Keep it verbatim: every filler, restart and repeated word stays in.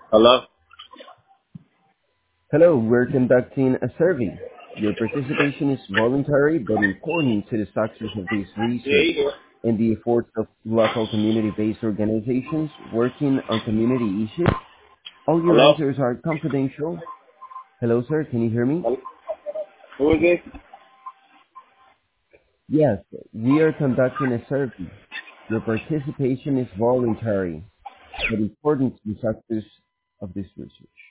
Hello? Hello, we're conducting a survey. Your participation is voluntary but important to the success of this Yeah, research you here. and the efforts of local community-based organizations working on community issues. All your Hello? answers are confidential. Hello, sir, can you hear me? Hello? Who is this? Yes, we are conducting a survey. Your participation is voluntary but important to the success of this research.